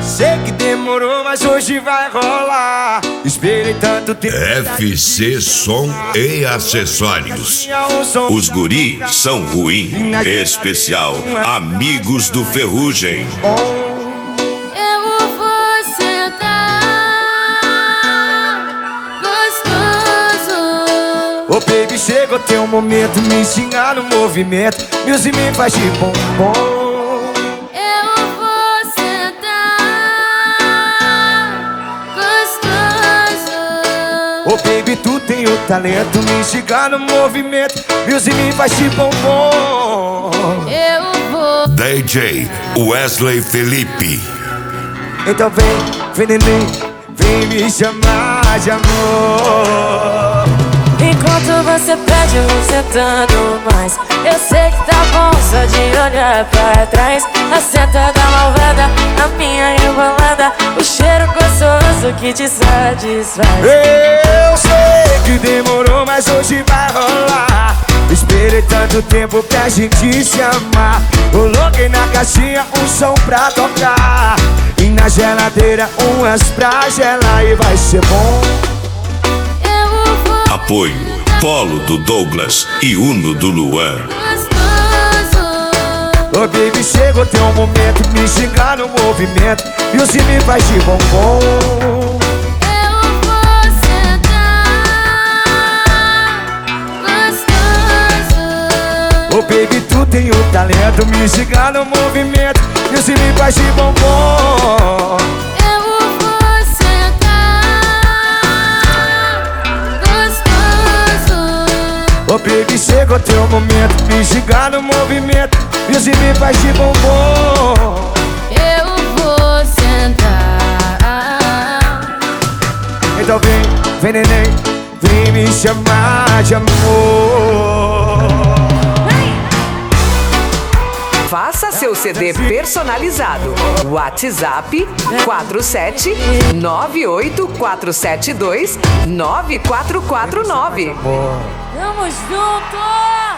Sei que demorou, mas hoje vai rolar. Esperei tanto tempo. FC Som e Acessórios. Os guris são ruins. Especial Amigos do Ferrugem. Eu vou sentar gostoso. Ô baby, chegou teu momento, me ensinar no movimento. Music me faz de bombom. Oh baby, tu tem o talento, me instigar no movimento. Music me faz de bombom. Eu vou DJ Wesley Felipe. Então vem neném, vem me chamar de amor. Enquanto você pede, eu vou sentando mais. Eu sei que tá bom só de olhar pra trás. A sentada malvada, a minha rebolada, o cheiro gostoso que te satisfaz. Eu sei que demorou, mas hoje vai rolar. Esperei tanto tempo pra gente se amar. Coloquei na caixinha um som pra tocar e na geladeira umas pra gelar. E vai ser bom. Apoio Polo do Douglas e Uno do Luan. Oh baby, chegou teu momento, me xingar no movimento. E o me faz de bombom. Eu vou sentar gostoso. Oh baby, tu tem o talento, me xingar no movimento. E o me faz de bombom. Eu vou sentar gostoso. Oh baby, chegou teu momento, me xingar no movimento. E o me faz de bombom. Eu vou sentar. Então vem neném, vem me chamar de amor. Faça seu CD personalizado. WhatsApp 47984729449. Tamo junto!